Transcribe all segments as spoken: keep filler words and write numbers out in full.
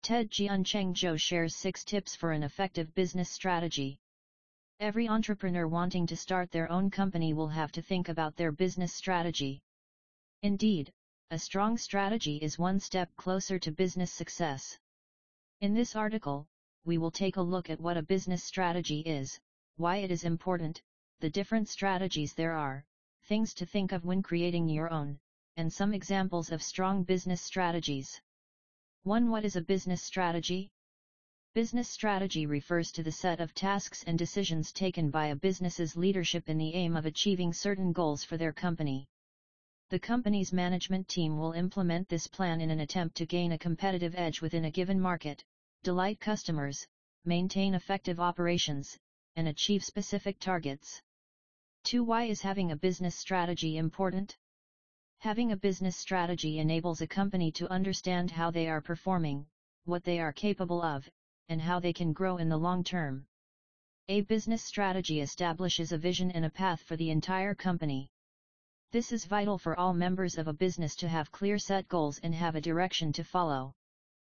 Ted Jiancheng Zhou shares six tips for an effective business strategy. Every entrepreneur wanting to start their own company will have to think about their business strategy. Indeed, a strong strategy is one step closer to business success. In this article, we will take a look at what a business strategy is, why it is important, the different strategies there are, things to think of when creating your own, and some examples of strong business strategies. one What is a business strategy? Business strategy refers to the set of tasks and decisions taken by a business's leadership in the aim of achieving certain goals for their company. The company's management team will implement this plan in an attempt to gain a competitive edge within a given market, delight customers, maintain effective operations, and achieve specific targets. two Why is having a business strategy important? Having a business strategy enables a company to understand how they are performing, what they are capable of, and how they can grow in the long term. A business strategy establishes a vision and a path for the entire company. This is vital for all members of a business to have clear set goals and have a direction to follow.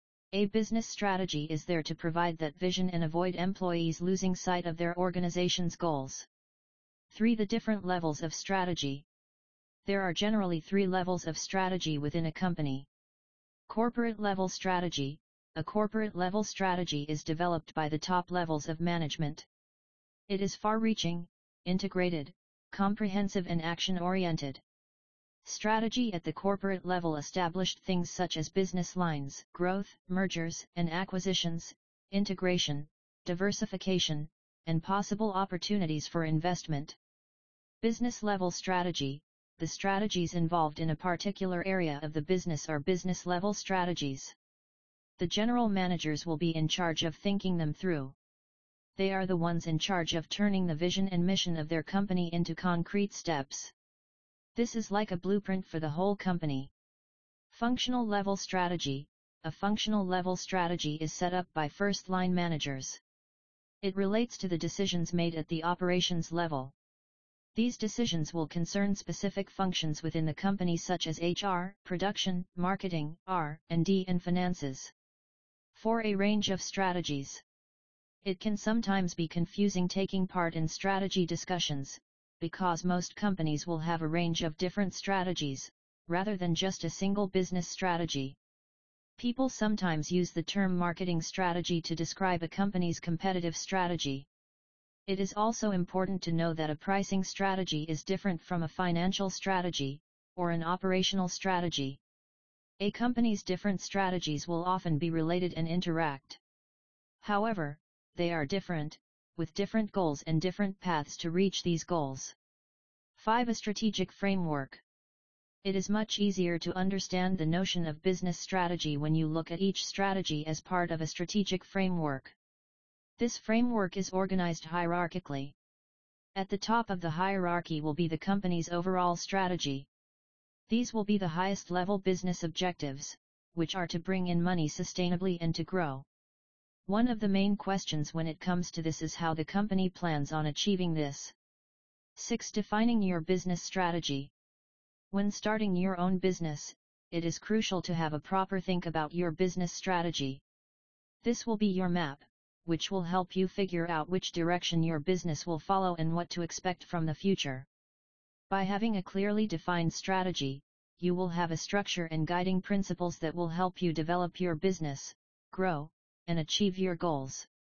A business strategy is there to provide that vision and avoid employees losing sight of their organization's goals. three The different levels of strategy. There are generally three levels of strategy within a company. Corporate level strategy. A corporate level strategy is developed by the top levels of management. It is far-reaching, integrated, comprehensive and action-oriented. Strategy at the corporate level established things such as business lines, growth, mergers and acquisitions, integration, diversification, and possible opportunities for investment. Business level strategy. The strategies involved in a particular area of the business are business level strategies. The general managers will be in charge of thinking them through. They are the ones in charge of turning the vision and mission of their company into concrete steps. This is like a blueprint for the whole company. Functional level strategy. A functional level strategy is set up by first-line managers. It relates to the decisions made at the operations level. These decisions will concern specific functions within the company such as H R, production, marketing, R and D and finances. four A range of strategies. It can sometimes be confusing taking part in strategy discussions, because most companies will have a range of different strategies, rather than just a single business strategy. People sometimes use the term marketing strategy to describe a company's competitive strategy. It is also important to know that a pricing strategy is different from a financial strategy, or an operational strategy. A company's different strategies will often be related and interact. However, they are different, with different goals and different paths to reach these goals. five A strategic framework. It is much easier to understand the notion of business strategy when you look at each strategy as part of a strategic framework. This framework is organized hierarchically. At the top of the hierarchy will be the company's overall strategy. These will be the highest level business objectives, which are to bring in money sustainably and to grow. One of the main questions when it comes to this is how the company plans on achieving this. six Defining your business strategy. When starting your own business, it is crucial to have a proper think about your business strategy. This will be your map, which will help you figure out which direction your business will follow and what to expect from the future. By having a clearly defined strategy, you will have a structure and guiding principles that will help you develop your business, grow, and achieve your goals.